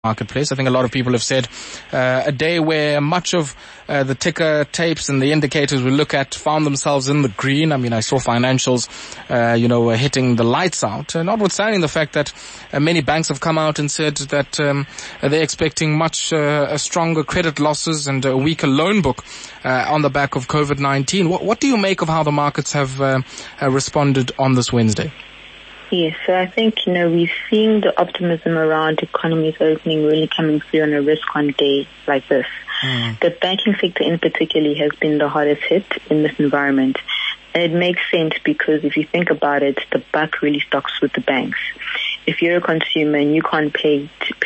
marketplace. I think a lot of people have said a day where much of the ticker tapes and the indicators we look at found themselves in the green. I mean, I saw financials, hitting the lights out, notwithstanding the fact that many banks have come out and said that they're expecting much stronger credit losses and a weaker loan book on the back of COVID-19. What do you make of how the markets have responded on this Wednesday? Yes, so I think, we're seeing the optimism around economies opening really coming through on a risk-on day like this. The banking sector in particular has been the hardest hit in this environment. And it makes sense because if you think about it, the buck really stops with the banks. If you're a consumer and you can't pay,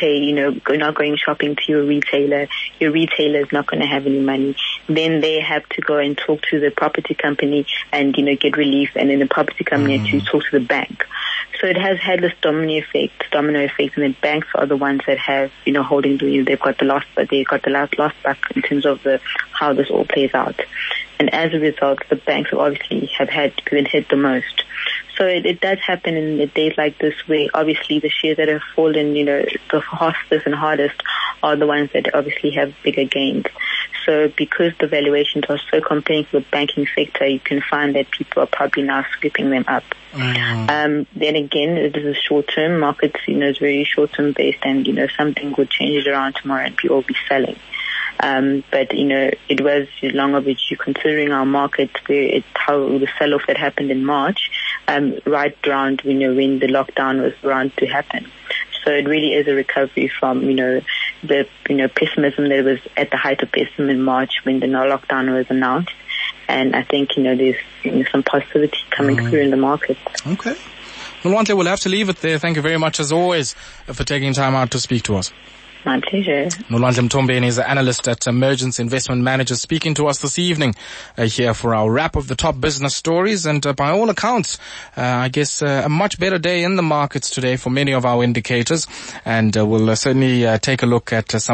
not going shopping to your retailer is not going to have any money. Then they have to go and talk to the property company and, get relief, and then the property company has to talk to the bank. So it has had this domino effect, and the banks are the ones that have, holding they've got the last buck in terms of how this all plays out. And as a result, the banks obviously have been hit the most. So it does happen in the days like this where obviously the shares that have fallen, the fastest and hardest are the ones that obviously have bigger gains. So because the valuations are so compelling for the banking sector, you can find that people are probably now scooping them up. Then again, it is a short-term market, is very short-term based, and, something could change it around tomorrow and people will be selling. But it was long overdue considering our market where how the sell-off that happened in March, right around, when the lockdown was around to happen. So it really is a recovery from, the pessimism that was at the height of pessimism in March when the lockdown was announced. And I think, there's some positivity coming through in the market. Okay. Well, Nwandle, we'll have to leave it there. Thank you very much, as always, for taking time out to speak to us. My pleasure. Nwandle Mtombeni is an analyst at Emergence Investment Managers, speaking to us this evening here for our wrap of the top business stories. And by all accounts, I guess a much better day in the markets today for many of our indicators. And we'll certainly take a look at some